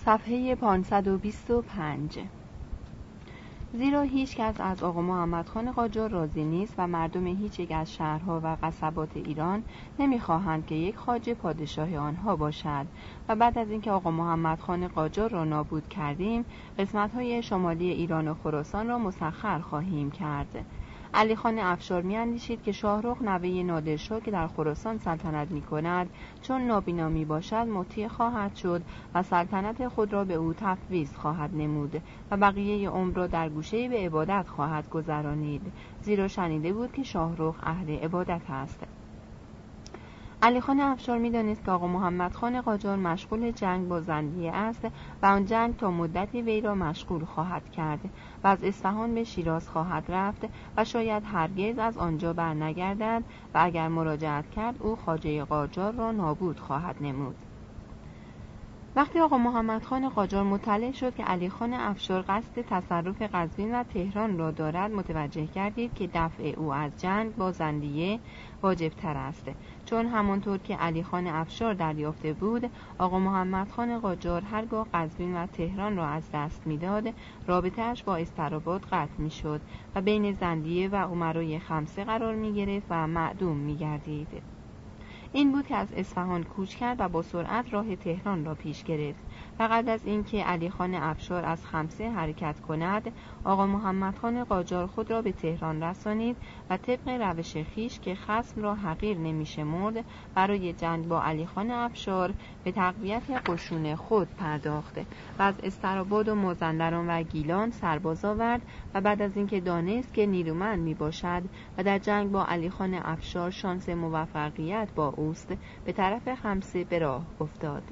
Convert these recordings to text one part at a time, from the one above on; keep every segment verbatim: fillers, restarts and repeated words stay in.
صفحه پانصد و بیست و پنج. زیرا هیچ کس از آقا محمد خان قاجار راضی نیست و مردم هیچ یک از شهرها و قصبات ایران نمیخواهند که یک خواجه پادشاه آنها باشد و بعد از اینکه آقا محمد خان قاجار را نابود کردیم قسمت‌های شمالی ایران و خراسان را مسخر خواهیم کرد. علی خان افشار می‌اندیشید که شاهرخ نوه نادرشاه که در خراسان سلطنت می‌کند چون نابینا می‌باشد مطیع خواهد شد و سلطنت خود را به او تفویض خواهد نمود و بقیه عمر را در گوشه به عبادت خواهد گذرانید، زیرا شنیده بود که شاهرخ اهل عبادت است. علی خان افشار می‌دانست که آقا محمد خان قاجار مشغول جنگ با زندیه است و آن جنگ تا مدتی وی را مشغول خواهد کرد و از اصفهان به شیراز خواهد رفت و شاید هرگز از آنجا برنگردد و اگر مراجعت کرد او خواجه قاجار را نابود خواهد نمود. وقتی آقا محمد خان قاجار مطلع شد که علی خان افشار قصد تصرف قزوین و تهران را دارد متوجه گردید که دفع او از جنگ با زندیه واجب تر است، چون همانطور که علی خان افشار دریافته بود آقا محمد خان قاجار هرگاه قزوین و تهران را از دست میداد رابطه‌اش با استراباد قطع میشد و بین زندیه و امرای خمسه قرار می گرفت و معدوم می گردید. این بود که از اصفهان کوچ کرد و با سرعت راه تهران را پیش گرفت و قبل از اینکه علی خان افشار از خمسه حرکت کند آقا محمد خان قاجار خود را به تهران رسانید و طبق روش خویش که خصم را حقیر نمی‌شمرد برای جنگ با علی خان افشار به تقویت قشون خود پرداخت و از استراباد و مازندران و گیلان سرباز آورد و بعد از اینکه دانست که نیرومند میباشد و در جنگ با علی خان افشار شانس موفقیت با اوست به طرف خمسه به راه افتاد.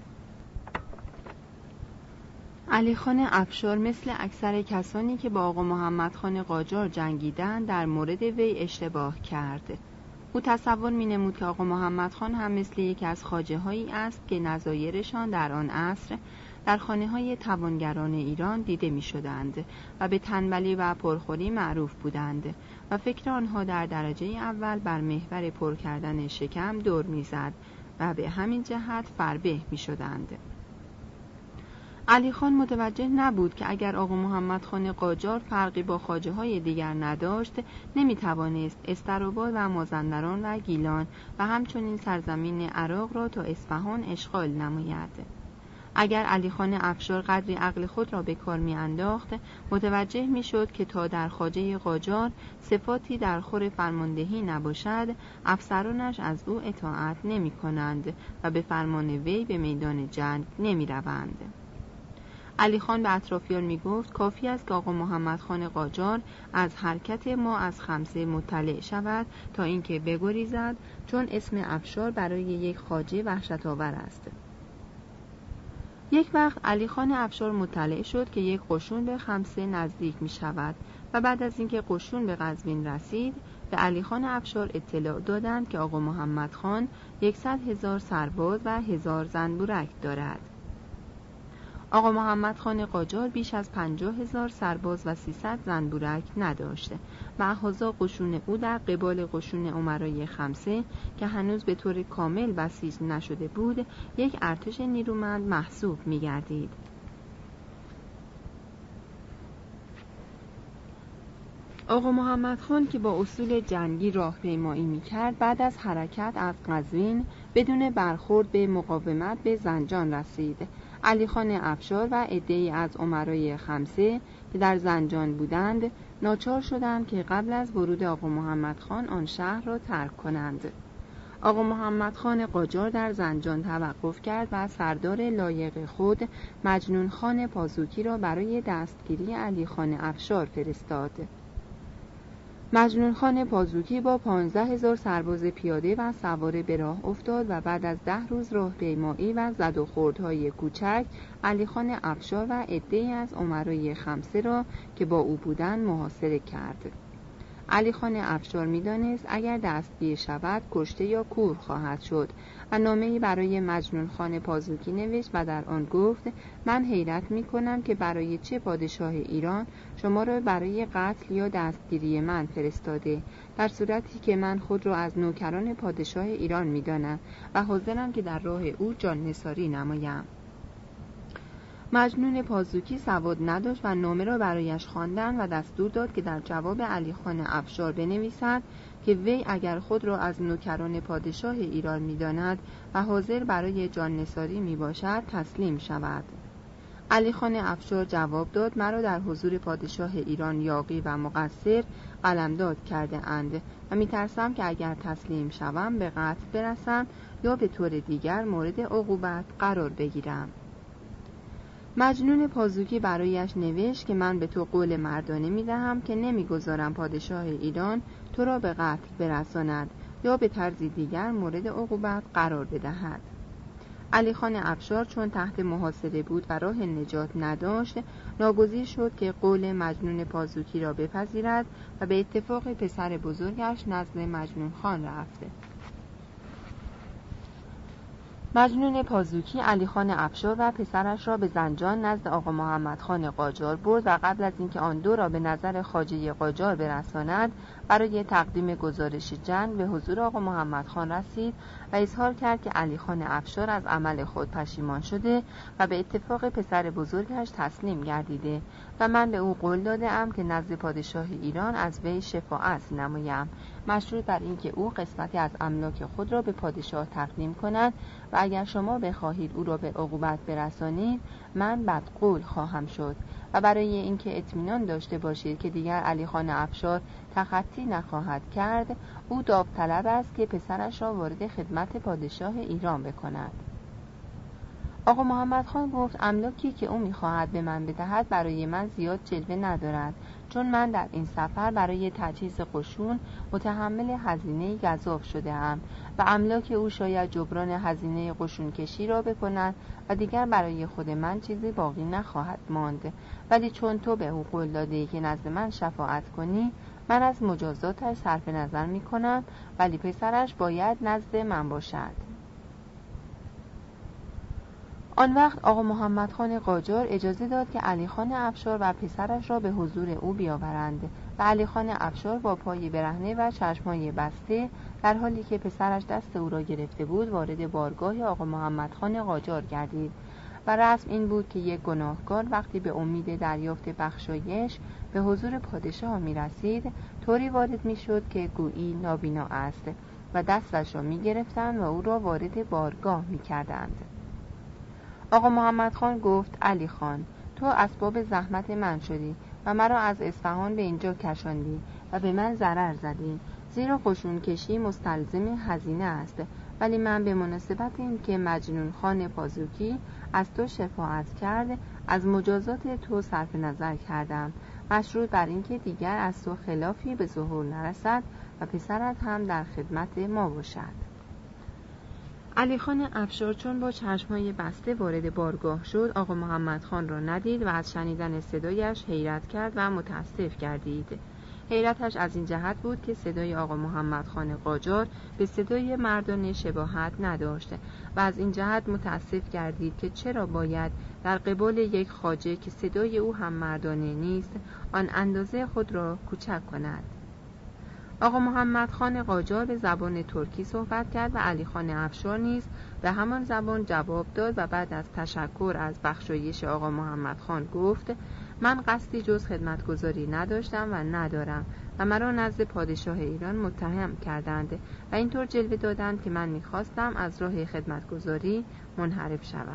علی خان افشار مثل اکثر کسانی که با آقا محمد خان قاجار جنگیدند در مورد وی اشتباه کرد. او تصور می نمود که آقا محمد خان هم مثل یک از خواجه هایی است که نظایرشان در آن عصر در خانه های توانگران ایران دیده می شدند و به تنبلی و پرخوری معروف بودند و فکر آنها در درجه اول بر محور پر کردن شکم دور می زد و به همین جهت فربه می شدند. علی خان متوجه نبود که اگر آقا محمد خان قاجار فرقی با خواجه های دیگر نداشت نمی توانست استراباد و مازندران و گیلان و همچنین سرزمین عراق را تا اصفهان اشغال نماید. اگر علی خان افشار قدری عقل خود را به کار می انداخت متوجه می شد که تا در خواجه قاجار صفاتی در خور فرماندهی نباشد افسرانش از او اطاعت نمی کنند و به فرمان وی به میدان جنگ نمی روند. علی خان به اطرافیان می گفت کافی است که آقا محمد خان قاجار از حرکت ما از خمسه مطلع شود تا اینکه بگریزد، چون اسم افشار برای یک خواجه وحشت آور است. یک وقت علی خان افشار مطلع شد که یک قشون به خمسه نزدیک می شود و بعد از اینکه قشون به قزوین رسید به علی خان افشار اطلاع دادند که آقا محمد خان یکصد هزار سرباز و هزار زنبورک دارد. آقا محمد خان قاجار بیش از پنجاه هزار سرباز و سیصد زنبورک نداشته و احازا قشون او در قبال قشون امرای خمسه که هنوز به طور کامل بسیج نشده بود یک ارتش نیرومند محسوب می گردید. آقا محمد خان که با اصول جنگی راهپیمایی می کرد بعد از حرکت از قزوین بدون برخورد به مقاومت به زنجان رسید. علی خان افشار و عده‌ای از امرای خمسه که در زنجان بودند ناچار شدند که قبل از ورود آقا محمد خان آن شهر را ترک کنند. آقا محمد خان قاجار در زنجان توقف کرد و سردار لایق خود مجنون خان پازوکی را برای دستگیری علی خان افشار فرستاد. مجنون خان پازوکی با پانزده هزار سرباز پیاده و سواره به راه افتاد و بعد از ده روز راهپیمایی و زد و خوردهای کوچک علی خان افشار و عده‌ای از امرای خمسه را که با او بودند محاصره کرد. علی خان افشار می‌دانست اگر دستگیر شود کشته یا کور خواهد شد و نامه‌ای برای مجنون خان پازوکی نوشت و در آن گفت من حیرت می‌کنم که برای چه پادشاه ایران شما را برای قتل یا دستگیری من فرستاده، در صورتی که من خود را از نوکران پادشاه ایران می‌دانم و حاضرم که در راه او جان نثاری نمایم. مجنون پازوکی سواد نداشت و نامه را برایش خواندند و دستور داد که در جواب علی خان افشار بنویسد که وی اگر خود را از نوکران پادشاه ایران می‌داند و حاضر برای جان نثاری میباشد تسلیم شود. علی خان افشار جواب داد مرا در حضور پادشاه ایران یاغی و مقصر قلمداد کرده اند و میترسم که اگر تسلیم شوم به قتل برسم یا به طور دیگر مورد عقوبت قرار بگیرم. مجنون پازوکی برایش نوشت که من به تو قول مردانه میدهم که نمیگذارم پادشاه ایران تو را به قتل برساند یا به طرزی دیگر مورد عقوبت قرار بدهد. علی خان افشار چون تحت محاصره بود و راه نجات نداشت، ناگزیر شد که قول مجنون پازوکی را بپذیرد و به اتفاق پسر بزرگش نزد مجنون خان رفت. مجنون پازوکی علی خان افشار و پسرش را به زنجان نزد آقا محمد خان قاجار برد و قبل از اینکه آن دو را به نظر خواجه قاجار برساند برای تقدیم گزارش جنگ به حضور آقا محمد خان رسید و اظهار کرد که علی خان افشار از عمل خود پشیمان شده و به اتفاق پسر بزرگش تسلیم گردیده و من به او قول داده ام که نزد پادشاه ایران از وی شفاعت نمایم، مشروط بر اینکه او قسمتی از املاک خود را به پادشاه تقدیم کند و اگر شما بخواهید او را به عقوبت برسانید من بدقول خواهم شد و برای اینکه اطمینان داشته باشید که دیگر علی خان افشار تخطی نخواهد کرد او داوطلب است که پسرش را وارد خدمت پادشاه ایران بکند. آقا محمد خان گفت املاکی که او می‌خواهد به من بدهد برای من زیاد جلوه ندارد، چون من در این سفر برای تجهیز قشون متحمل هزینه گزاف شده ام و املاک او شاید جبران هزینه قشون کشی را بکند و دیگر برای خود من چیزی باقی نخواهد ماند، ولی چون تو به او قول دادی که نزد من شفاعت کنی من از مجازاتش صرف نظر می‌کنم، ولی پسرش باید نزد من باشد. آن وقت آقا محمد خان قاجار اجازه داد که علی خان افشار و پسرش را به حضور او بیاورند و علی خان افشار با پای برهنه و چشمای بسته در حالی که پسرش دست او را گرفته بود وارد بارگاه آقا محمد خان قاجار گردید و رسم این بود که یک گناهکار وقتی به امید دریافت بخشایش به حضور پادشاه می رسید طوری وارد می شد که گویی نابینا است و دستش را می گرفتند و او را وارد بارگاه می کردند. آقا محمد خان گفت علی خان تو اسباب زحمت من شدی و مرا از اصفهان به اینجا کشاندی و به من ضرر زدی، زیرا قشون کشی مستلزم هزینه است، ولی من به مناسبت این که مجنون خان پازوکی از تو شفاعت کرد از مجازات تو صرف نظر کردم، مشروط بر اینکه دیگر از تو خلافی به ظهور نرسد و پسرت هم در خدمت ما باشد. علی خان افشار چون با چشمهای بسته وارد بارگاه شد آقا محمد خان را ندید و از شنیدن صدایش حیرت کرد و متاسف گردید. حیرتش از این جهت بود که صدای آقا محمد خان قاجار به صدای مردانه شباهت نداشت و از این جهت متاسف گردید که چرا باید در قبال یک خواجه که صدای او هم مردانه نیست آن اندازه خود را کوچک کند. آقا محمد خان قاجار به زبان ترکی صحبت کرد و علی خان افشار نیز به همان زبان جواب داد و بعد از تشکر از بخشایش آقا محمد خان گفت من قصدی جز خدمتگزاری نداشتم و ندارم و مرا نزد پادشاه ایران متهم کردند و اینطور جلوه دادند که من میخواستم از راه خدمتگزاری منحرف شوم.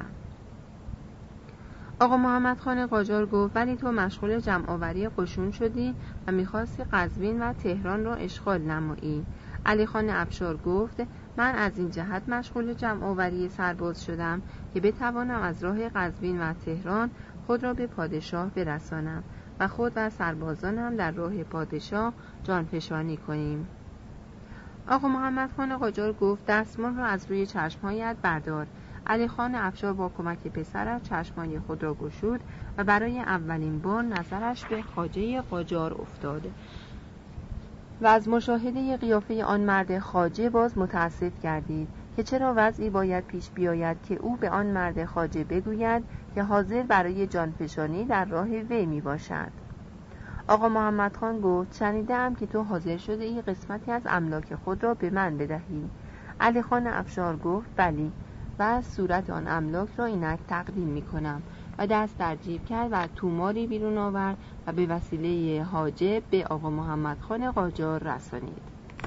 آقا محمد خان قاجار گفت ولی تو مشغول جمع آوری قشون شدی و میخواستی قزوین و تهران را اشغال نمایی. علی خان افشار گفت من از این جهت مشغول جمع آوری سرباز شدم که بتوانم از راه قزوین و تهران خود را به پادشاه برسانم و خود و سربازانم در راه پادشاه جانفشانی کنیم. آقا محمد خان قاجار گفت دستمال را از روی چشمهایت بردار. علی خان افشار با کمک پسرش چشمای خود را گشود و برای اولین بار نظرش به خواجه قاجار افتاد و از مشاهده قیافه آن مرد خواجه باز متاسف گردید که چرا وضعی باید پیش بیاید که او به آن مرد خواجه بگوید که حاضر برای جانفشانی در راه وی می باشد. آقا محمد خان گفت شنیدم که تو حاضر شده ای قسمتی از املاک خود را به من بدهی. علی خان افشار گفت بلی و صورت آن املاک را اینک تقدیم می کنم. و دست در جیب کرد و توماری بیرون آورد و به وسیله حاجب به آقا محمد خان قاجار رسانید.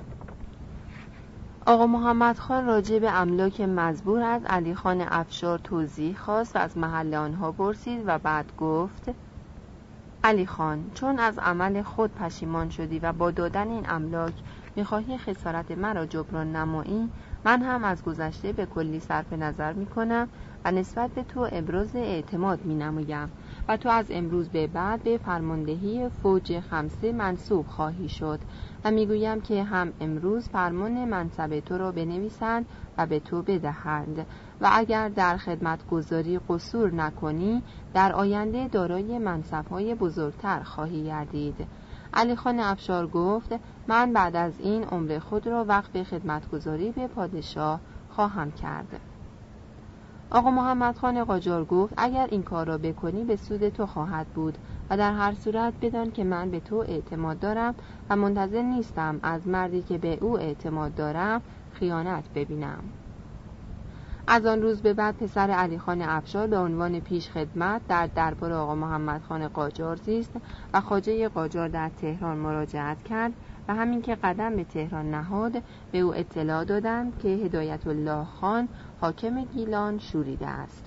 آقا محمد خان راجع به املاک مزبور از علی خان افشار توضیح خواست و از محل آنها پرسید و بعد گفت: علی خان، چون از عمل خود پشیمان شدی و با دادن این املاک می‌خواهی خسارت مرا جبران نمایی، من هم از گذشته به کلی صرف نظر می‌کنم و نسبت به تو ابراز اعتماد می‌نمایم و تو از امروز به بعد به فرماندهی فوج خمسه منصوب خواهی شد و میگویم که هم امروز فرمان منصب تو را بنویسند و به تو بدهند و اگر در خدمت گذاری قصور نکنی در آینده دارای منصب‌های بزرگتر خواهی گردید. علی خان افشار گفت: من بعد از این عمر خود را وقف خدمتگزاری به پادشاه خواهم کرد. آقا محمد خان قاجار گفت: اگر این کار را بکنی به سود تو خواهد بود و در هر صورت بدان که من به تو اعتماد دارم و منتظر نیستم از مردی که به او اعتماد دارم خیانت ببینم. از آن روز به بعد پسر علی خان افشار به عنوان پیش خدمت در دربار آقا محمد خان قاجار زیست و خواجه قاجار در تهران مراجعت کرد و همین که قدم به تهران نهاد به او اطلاع دادند که هدایت الله خان حاکم گیلان شوریده است.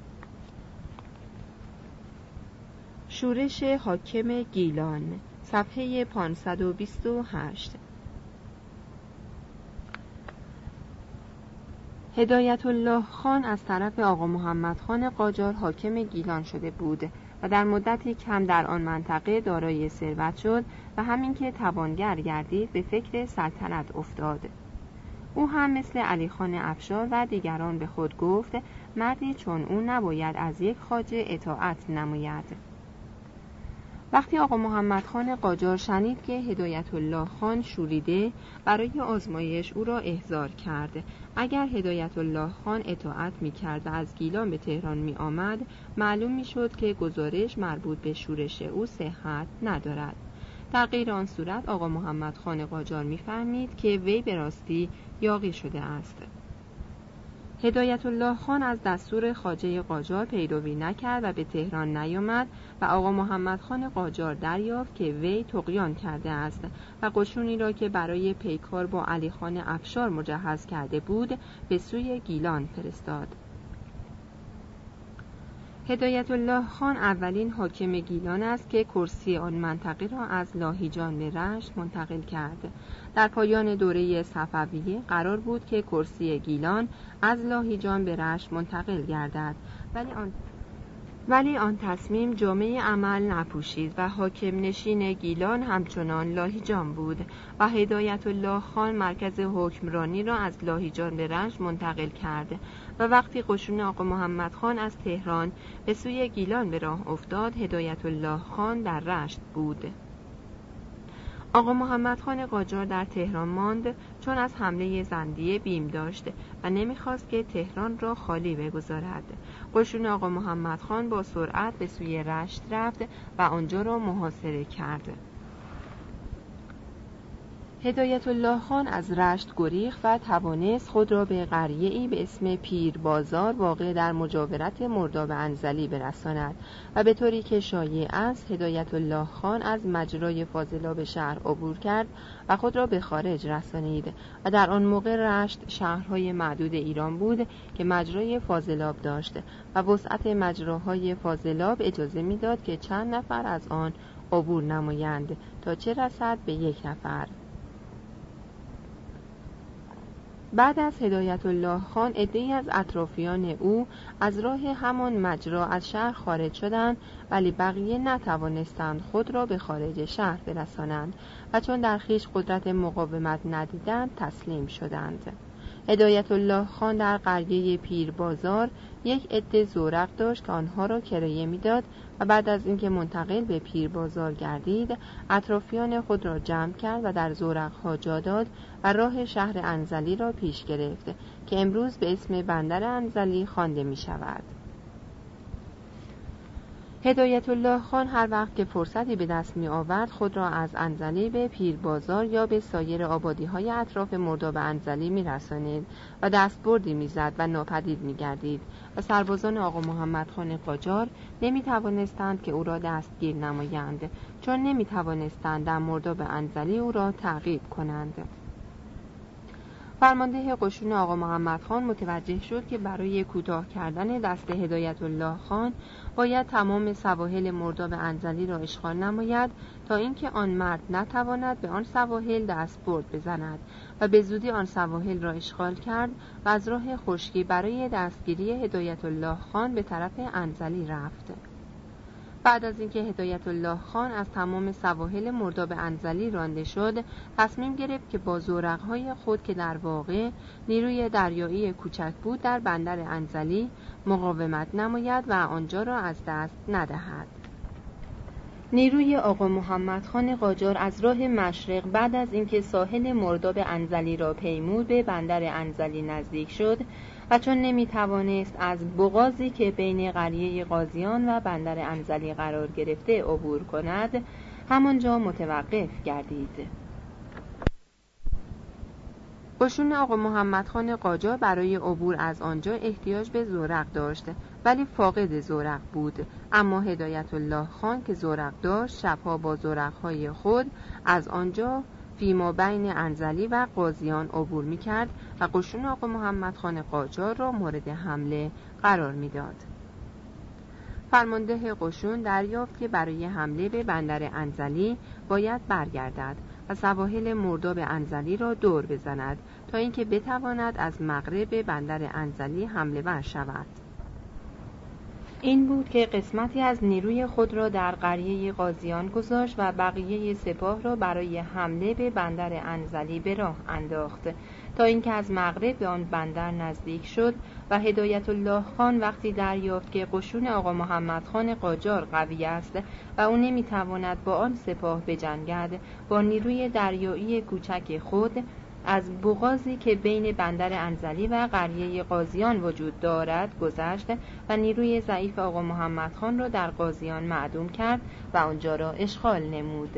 شورش حاکم گیلان، صفحه پانصد و بیست و هشت. هدایت الله خان از طرف آقا محمد خان قاجار حاکم گیلان شده بود و در مدتی کم در آن منطقه دارای ثروت شد و همین که توانگر گردید به فکر سلطنت افتاد. او هم مثل علی خان افشار و دیگران به خود گفت: مردی چون او نباید از یک خواجه اطاعت نماید. وقتی آقا محمد خان قاجار شنید که هدایت الله خان شوریده، برای آزمایش او را احضار کرد. اگر هدایت الله خان اطاعت می کرد و از گیلان به تهران می آمد، معلوم می شد که گزارش مربوط به شورش او صحت ندارد. در غیر آن صورت آقا محمد خان قاجار می فهمید که وی به راستی یاغی شده است. هدایت الله خان از دستور خواجه قاجار پیروی نکرد و به تهران نیامد و آقا محمد خان قاجار دریافت که وی طغیان کرده است و قشونی را که برای پیکار با علی خان افشار مجهز کرده بود به سوی گیلان فرستاد. هدایت الله خان اولین حاکم گیلان است که کرسی آن منطقه را از لاهیجان به رشت منتقل کرد. در پایان دوره صفویه قرار بود که کرسی گیلان از لاهیجان به رشت منتقل گردد، ولی آن ولی آن تصمیم جامه عمل نپوشید و حاکم نشین گیلان همچنان لاهیجان بود و هدایت الله خان مرکز حکمرانی را از لاهیجان به رشت منتقل کرد و وقتی قشون آقا محمد خان از تهران به سوی گیلان به راه افتاد، هدایت الله خان در رشت بود. آقا محمد خان قاجار در تهران ماند چون از حمله زندیه بیم داشت و نمیخواست که تهران را خالی بگذارد. قشون آقا محمد خان با سرعت به سوی رشت رفت و آنجا را محاصره کرد. هدایت الله خان از رشت گریخت و توانست خود را به قریه‌ای به اسم پیر بازار واقع در مجاورت مرداب انزلی برساند و به طوری که شایع است هدایت الله خان از مجرای فاضلاب شهر عبور کرد و خود را به خارج رسانید و در آن موقع رشت شهرهای معدود ایران بود که مجرای فاضلاب داشت و وسعت مجراهای فاضلاب اجازه میداد که چند نفر از آن عبور نمایند تا چه رسد به یک نفر. بعد از هدایت الله خان عده‌ای از اطرافیان او از راه همان مجرا از شهر خارج شدند، ولی بقیه نتوانستند خود را به خارج شهر برسانند و چون در خویش قدرت مقاومت ندیدند تسلیم شدند. هدایت الله خان در قریه پیر بازار یک عده زورق داشت که آنها را کرایه میداد و بعد از اینکه منتقل به پیر بازار گردید اطرافیان خود را جمع کرد و در زورقها جا داد و راه شهر انزلی را پیش گرفت که امروز به اسم بندر انزلی خوانده می شود. هدایت الله خان هر وقت که فرصتی به دست می آورد خود را از انزلی به پیربازار یا به سایر آبادی‌های اطراف مرداب انزلی می رسانید و دستبردی می زد و ناپدید می گردید و سربازان آقا محمد خان قاجار نمی توانستند که او را دستگیر نمایند، چون نمی توانستند در مرداب انزلی او را تعقیب کنند. فرمانده قشون آقا محمد خان متوجه شد که برای کوتاه کردن دست هدایت الله خان باید تمام سواحل مرداب انزلی را اشغال نماید تا اینکه آن مرد نتواند به آن سواحل دستبرد بزند و به زودی آن سواحل را اشغال کرد و از راه خشکی برای دستگیری هدایت الله خان به طرف انزلی رفت. بعد از اینکه هدایت الله خان از تمام سواحل مرداب انزلی رانده شد، تصمیم گرفت که با زورق‌های خود که در واقع نیروی دریایی کوچک بود در بندر انزلی مقاومت نماید و آنجا را از دست ندهد. نیروی آقا محمد خان قاجار از راه مشرق بعد از اینکه ساحل مرداب انزلی را پیمود به بندر انزلی نزدیک شد و چون نمی توانست از بوغازی که بین قریه قاضیان و بندر انزلی قرار گرفته عبور کند، همانجا متوقف گردید. قشون آقا محمد خان قاجار برای عبور از آنجا احتیاج به زورق داشت، ولی فاقد زورق بود. اما هدایت الله خان که زورق داشت شبها با زورق‌های خود از آنجا فیما بین انزلی و قاضیان عبور می‌کرد و قشون آقا محمد خان قاجار را مورد حمله قرار می‌داد. فرمانده قشون دریافت که برای حمله به بندر انزلی باید برگردد و سواحل مرداب انزلی را دور بزند تا اینکه بتواند از مغرب به بندر انزلی حمله ور شود. این بود که قسمتی از نیروی خود را در قریه قاضیان گذاشت و بقیه سپاه را برای حمله به بندر انزلی به راه انداخت تا اینکه از مغرب به آن بندر نزدیک شد و هدایت الله خان وقتی دریافت که قشون آقا محمد خان قاجار قوی است و او نمیتواند با آن سپاه بجنگد، با نیروی دریایی کوچک خود از بوغازی که بین بندر انزلی و قریه قاضیان وجود دارد گذشت و نیروی ضعیف آقا محمد خان را در قاضیان معدوم کرد و آنجا را اشغال نمود.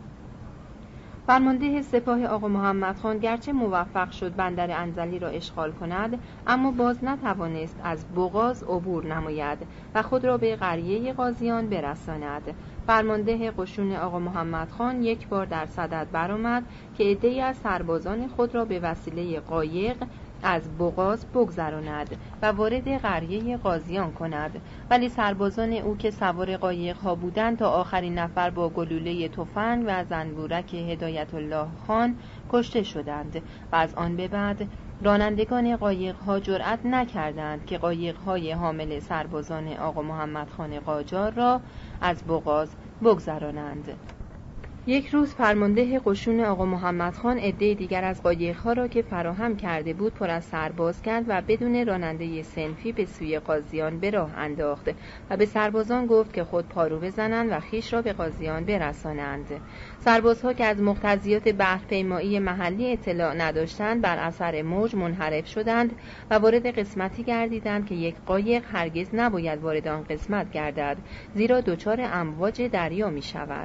فرمانده سپاه آقا محمد خان گرچه موفق شد بندر انزلی را اشغال کند، اما باز نتوانست از بوغاز عبور نماید و خود را به قریه قاضیان برساند. فرمانده قشون آقا محمد خان یک بار در صدد برآمد که عده‌ای از سربازان خود را به وسیله قایق از بوغاز بگذراند و وارد قریه قاضیان کند، ولی سربازان او که سوار قایق ها بودند تا آخرین نفر با گلوله تفنگ و زنبورک هدایت الله خان کشته شدند و از آن به بعد رانندگان قایق ها جرأت نکردند که قایق های حامل سربازان آقا محمد خان قاجار را از بوغاز بگذرانند. یک روز فرمانده قشون آقا محمد خان عده دیگر از قایق‌ها را که فراهم کرده بود پر از سرباز کرد و بدون راننده صنفی به سوی قاضیان به راه انداخت و به سربازان گفت که خود پارو بزنند و خیش را به قاضیان برسانند. سربازها که از مقتضیات بحرپیمایی محلی اطلاع نداشتند بر اثر موج منحرف شدند و وارد قسمتی گردیدند که یک قایق هرگز نباید وارد آن قسمت گردد، زیرا دچار امواج دریا می شود.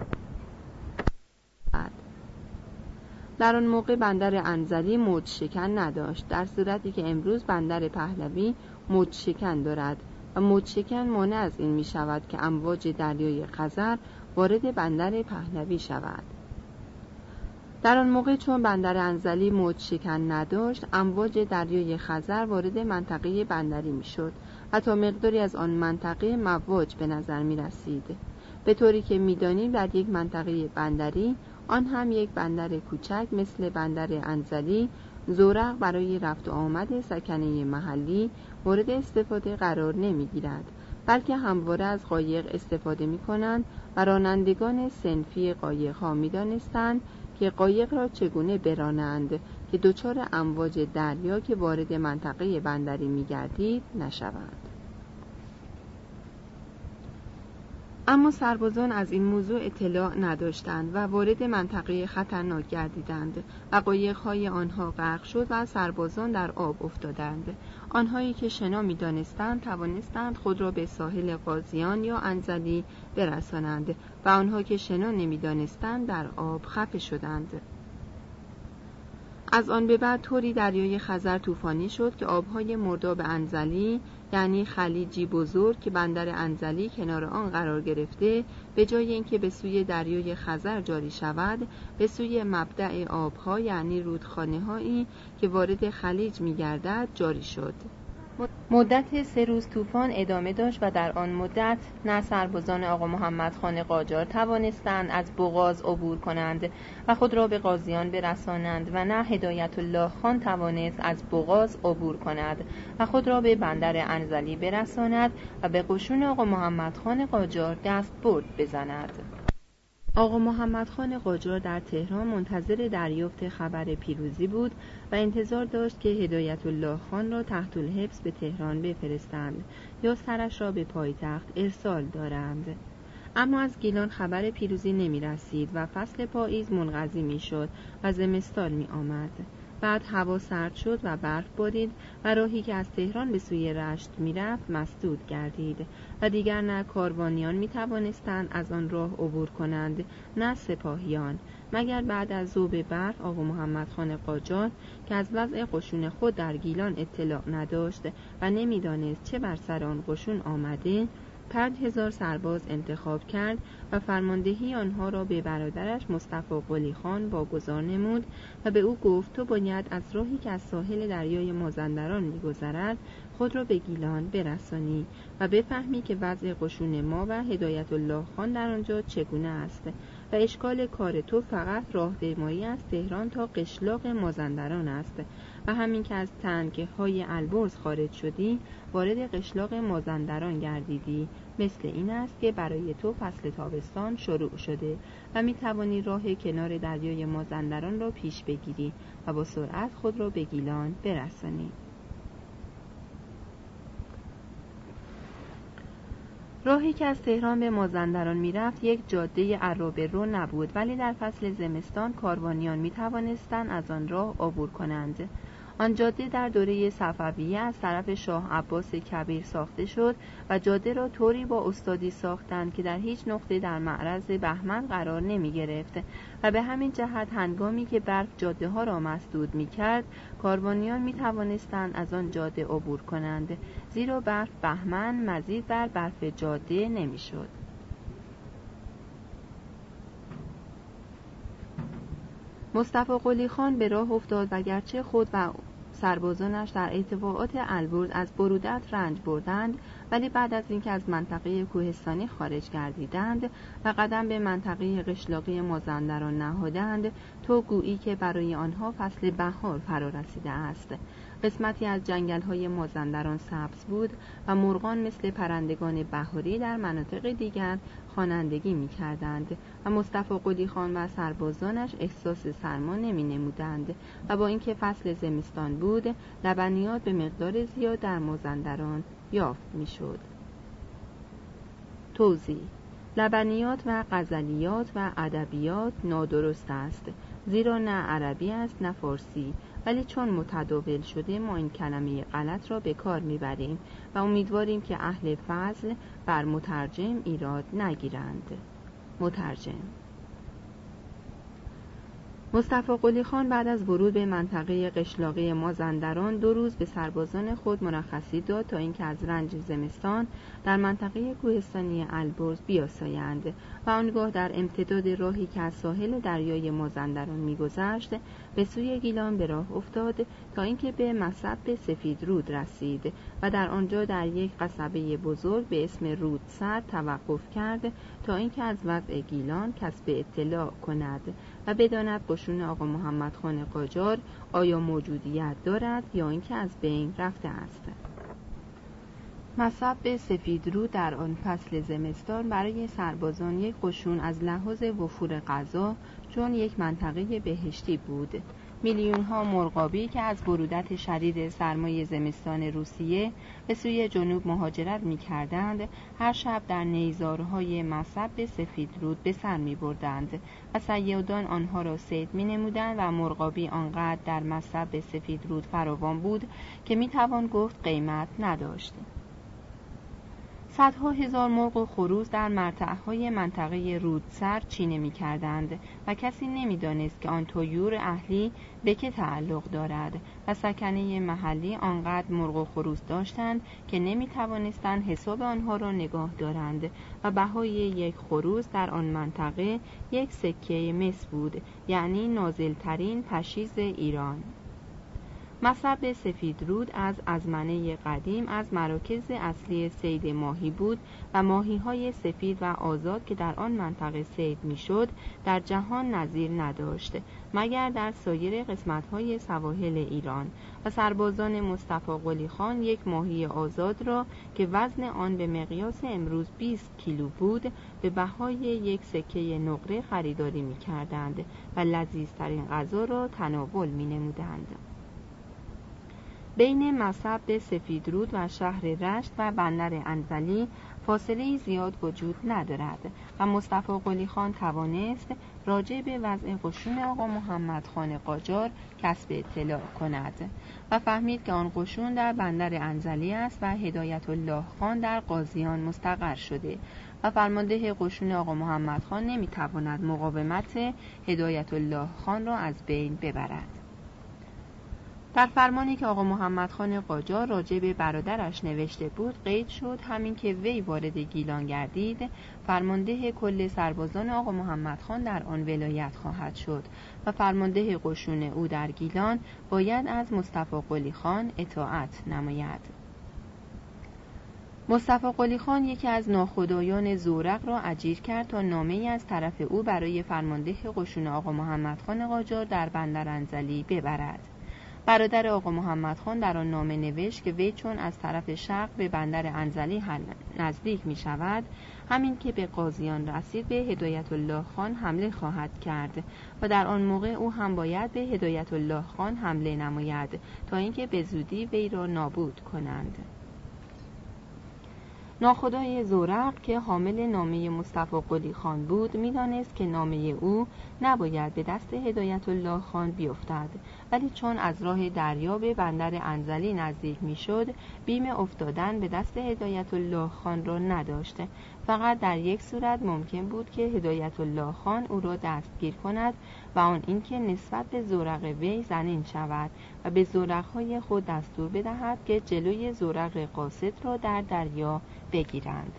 در آن موقع بندر انزلی موج شکن نداشت، در صورتی که امروز بندر پهلوی موج شکن دارد و موج شکن مانع از این می شود که امواج دریای خزر وارد بندر پهلوی شود. در آن موقع چون بندر انزلی موج شکن نداشت، امواج دریای خزر وارد منطقه بندری می شد و تا مقداری از آن منطقه مواج به نظر می رسید، به طوری که می دانیم در یک منطقه بندری، آن هم یک بندر کوچک مثل بندر انزلی، زورق برای رفت و آمد سکنه محلی مورد استفاده قرار نمی گیرد، بلکه همواره از قایق استفاده می کنند و رانندگان صنفی قایق ها می دانستند که قایق را چگونه برانند که دچار امواج دریا که وارد منطقه بندری می گردید نشوند. اما سربازان از این موضوع اطلاع نداشتند و وارد منطقه خطرناک گردیدند و قایق‌های آنها غرق شد و سربازان در آب افتادند. آنهایی که شنا می‌دانستند توانستند خود را به ساحل قاضیان یا انزلی برسانند و آنها که شنا نمی‌دانستند در آب خفه شدند. از آن به بعد طوری دریای خزر طوفانی شد که آبهای مرداب انزلی، یعنی خلیجی بزرگ که بندر انزلی کنار آن قرار گرفته، به جای اینکه به سوی دریای خزر جاری شود، به سوی مبدأ آبها یعنی رودخانه‌هایی که وارد خلیج می‌گردد جاری شد. مدت سه روز طوفان ادامه داشت و در آن مدت نه سربازان آقا محمد خان قاجار توانستند از بوغاز عبور کنند و خود را به قاضیان برسانند و نه هدایت الله خان توانست از بوغاز عبور کند و خود را به بندر انزلی برساند و به قشون آقا محمد خان قاجار دست برد بزند. آقا محمد خان قاجار در تهران منتظر دریافت خبر پیروزی بود و انتظار داشت که هدایت الله خان را تحت الحبس به تهران بفرستند یا سرش را به پایتخت ارسال دارند. اما از گیلان خبر پیروزی نمی رسید و فصل پاییز منقضی می شد و زمستان می آمد. بعد هوا سرد شد و برف بارید و راهی که از تهران به سوی رشت می رفت مسدود گردید و دیگر نه کاروانیان می توانستند از آن راه عبور کنند نه سپاهیان، مگر بعد از ذوب برف آقا محمد خان قاجار که از وضع قشون خود در گیلان اطلاع نداشت و نمی دانست چه بر سر آن قشون آمده، پنج هزار سرباز انتخاب کرد و فرماندهی آنها را به برادرش مصطفی قلی خان واگذار نمود و به او گفت تو باید از راهی که از ساحل دریای مازندران می‌گذرد خود را به گیلان برسانی و بفهمی که وضع قشون ما و هدایت الله خان در آنجا چگونه است و اشکال کار تو فقط راهپیمایی از تهران تا قشلاق مازندران است و همین که از تنگه‌های البرز خارج شدی وارد قشلاق مازندران گردیدی. مثل این است که برای تو فصل تابستان شروع شده و می توانی راه کنار دریای مازندران را پیش بگیری و با سرعت خود را به گیلان برسانی. راهی که از تهران به مازندران می رفت یک جاده عرابه‌رو نبود، ولی در فصل زمستان کاروانیان می توانستند از آن راه عبور کنند. آن جاده در دوره صفویه از طرف شاه عباس کبیر ساخته شد و جاده را طوری با استادی ساختند که در هیچ نقطه در معرض بهمن قرار نمی گرفت و به همین جهت هنگامی که برف جاده ها را مسدود می کرد کاروانیان می توانستند از آن جاده عبور کنند، زیرا برف بهمن مزید بر برف جاده نمی شد. مصطفی قلی خان به راه افتاد و گرچه خود و سربازانش در ارتفاعات البرز از برودت رنج بردند، ولی بعد از اینکه از منطقه کوهستانی خارج گردیدند و قدم به منطقه قشلاقی مازندران نهادند، تو گویی که برای آنها فصل بهار فرا رسیده است. قسمتی از جنگل‌های مازندران سبز بود و مرغان مثل پرندگان بهاری در مناطق دیگر خوانندگی می‌کردند و مصطفی قلی خان و سربازانش احساس سرما نمی‌نمودند و با اینکه فصل زمستان بود لبنیات به مقدار زیاد در مازندران یافت می‌شد. توضیح: لبنیات و غزلیات و ادبیات نادرست است، زیرا نه عربی است نه فارسی، ولی چون متداول شده ما این کلمه غلط را به کار میبریم و امیدواریم که اهل فضل بر مترجم ایراد نگیرند. مترجم: مصطفی قلی خان بعد از ورود به منطقه قشلاقی مازندران دو روز به سربازان خود مرخصی داد تا اینکه از رنج زمستان در منطقه کوهستانی البرز بیاسایند و آنگاه در امتداد راهی که از ساحل دریای مازندران می‌گذشت به سوی گیلان به راه افتاد تا اینکه به مصب سفید رود رسید و در آنجا در یک قصبه بزرگ به اسم رودسر توقف کرد تا اینکه از وضع گیلان کسب اطلاع کند و بداند قشون آقا محمد خان قاجار آیا موجودیت دارد یا اینکه از بین رفته است. مصب سفید رود در آن فصل زمستان برای سربازان یک قشون از لحاظ وفور غذا چون یک منطقه بهشتی بود، میلیون ها مرغابی که از برودت شدید سرمای زمستان روسیه به سوی جنوب مهاجرت می‌کردند، هر شب در نیزارهای مصب سفیدرود به سر می‌بردند و صیادان آنها را صید می‌نمودند و مرغابی آنقدر در مصب سفیدرود فراوان بود که می‌توان گفت قیمت نداشت. صدها هزار مرغ و خروس در مرتع‌های منطقه رودسر چینه می‌کردند و کسی نمی‌دانست که آن طیور اهلی به که تعلق دارد و سکنه محلی آنقدر مرغ و خروس داشتند که نمی‌توانستند حساب آنها را نگاه دارند و بهای یک خروس در آن منطقه یک سکه مس بود، یعنی نازل‌ترین پشیز ایران. مصب سفیدرود از ازمنه قدیم از مراکز اصلی صید ماهی بود و ماهی‌های سفید و آزاد که در آن منطقه صید می‌شد در جهان نظیر نداشت مگر در سایر قسمت‌های سواحل ایران و سربازان مصطفی قلی خان یک ماهی آزاد را که وزن آن به مقیاس امروز بیست کیلو بود به بهای یک سکه نقره خریداری می‌کردند و لذیذترین غذا را تناول می‌نمودند. بین مصب سفیدرود و شهر رشت و بندر انزلی فاصله زیاد وجود ندارد و مصطفی قلی خان توانست راجع به وضع قشون آقا محمد خان قاجار کسب اطلاع کند و فهمید که آن قشون در بندر انزلی است و هدایت الله خان در قاضیان مستقر شده و فرمانده قشون آقا محمد خان نمیتواند مقاومت هدایت الله خان را از بین ببرد. در فرمانی که آقا محمد خان قاجار راجع به برادرش نوشته بود قید شد همین که وی وارد گیلان گردید فرمانده کل سربازان آقا محمد خان در آن ولایت خواهد شد و فرمانده قشون او در گیلان باید از مصطفی قلی خان اطاعت نماید. مصطفی قلی خان یکی از ناخدایان زورق را اجیر کرد تا نامه‌ای از طرف او برای فرمانده قشون آقا محمد خان قاجار در بندر انزلی ببرد. برادر آقا محمد خان در آن نامه نوشت که وی چون از طرف شرق به بندر انزلی نزدیک می شود همین که به قاضیان رسید به هدایت الله خان حمله خواهد کرد و در آن موقع او هم باید به هدایت الله خان حمله نماید تا اینکه به زودی وی را نابود کنند. ناخدای زورق که حامل نامه مصطفی قلی خان بود می‌دانست که نامه او نباید به دست هدایت الله خان بیفتد، ولی چون از راه دریا به بندر انزلی نزدیک می‌شد بیم افتادن به دست هدایت الله خان را نداشت. فقط در یک صورت ممکن بود که هدایت الله خان او را دستگیر کند و آن اینکه نسبت به زورق وی زنین شود و به زورق‌های خود دستور بدهد که جلوی زورق قاصد را در دریا بگیرند.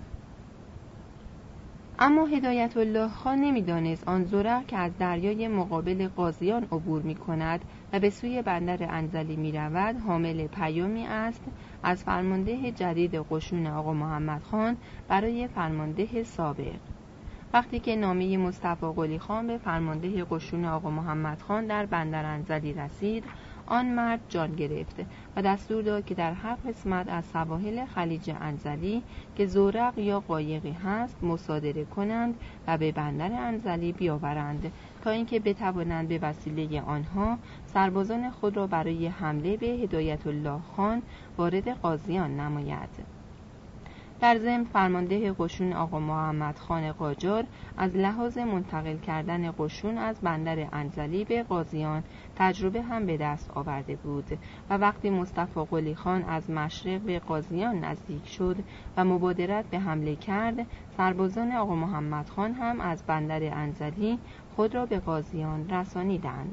اما هدایت الله خان نمی‌دانست آن زورق که از دریای مقابل قاضیان عبور می‌کند و به سوی بندر انزلی می‌رود حامل پیامی است از فرمانده جدید قشون آقا محمد خان برای فرمانده سابق. وقتی که نامه مصطفی قلی خان به فرمانده قشون آقا محمد خان در بندر انزلی رسید آن مرد جان گرفت و دستور داد که در هر قسمت از سواحل خلیج انزلی که زورق یا قایقی هست مصادره کنند و به بندر انزلی بیاورند تا اینکه بتوانند به وسیله آنها سربازان خود را برای حمله به هدایت الله خان وارد قاضیان نماید. در ضمن فرمانده قشون آقا محمد خان قاجار از لحاظ منتقل کردن قشون از بندر انزلی به قاضیان تجربه هم به دست آورده بود و وقتی مصطفی قلی خان از مشرق به قاضیان نزدیک شد و مبادرت به حمله کرد سربازان آقا محمد خان هم از بندر انزلی خود را به قاضیان رسانیدند.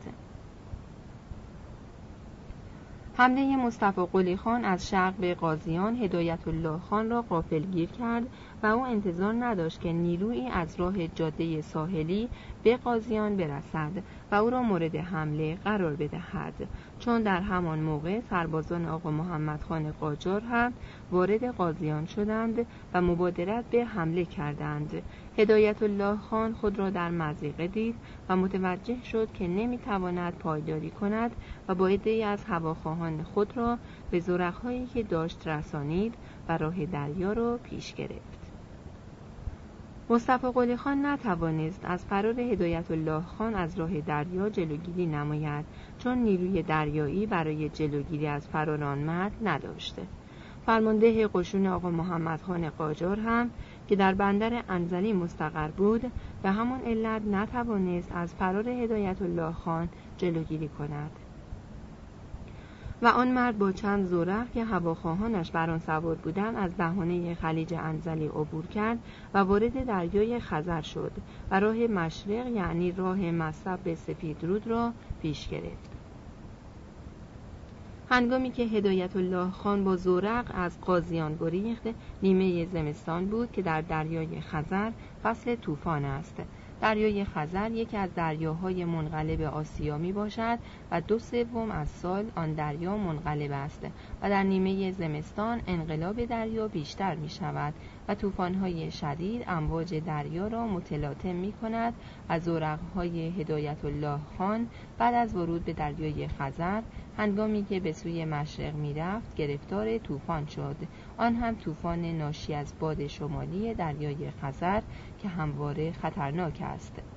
حمله مصطفی قلی خان از شرق به قاضیان هدایت الله خان را غافلگیر کرد و او انتظار نداشت که نیرویی از راه جاده ساحلی به قاضیان برسد و او را مورد حمله قرار بدهد، چون در همان موقع سربازان آقا محمد خان قاجار هم وارد قاضیان شدند و مبادرت به حمله کردند. هدایت الله خان خود را در مضیقه دید و متوجه شد که نمیتواند پایداری کند و با عده‌ای از هواخواهان خود را به زورق‌هایی که داشت رسانید و راه دریا را پیش گرفت. مصطفی قلی خان نتوانست از فرار هدایت الله خان از راه دریا جلوگیری نماید، چون نیروی دریایی برای جلوگیری از فرار آن مرد نداشته. فرمانده قشون آقا محمد خان قاجار هم که در بندر انزلی مستقر بود، به همان علت نتوانست از فرار هدایت الله خان جلوگیری کند و آن مرد با چند زورق که هواخواهانش بر آن سوار بودند از دهانه خلیج انزلی عبور کرد و وارد دریای خزر شد و راه مشرق یعنی راه مصب سپیدرود را پیش گرفت. هنگامی که هدایت الله خان با زورق از قاضیان گریخت، نیمه زمستان بود که در دریای خزر فصل طوفان است. دریای خزر یکی از دریاهای منقلب آسیا می باشد و دو سوم از سال آن دریا منقلب است و در نیمه زمستان انقلاب دریا بیشتر می شود و طوفان‌های شدید امواج دریا را متلاطم می کند و زورق‌های هدایت الله خان بعد از ورود به دریای خزر هنگامی که به سوی مشرق می رفت گرفتار طوفان شد، آن هم طوفان ناشی از باد شمالی دریای خزر که همواره خطرناک است.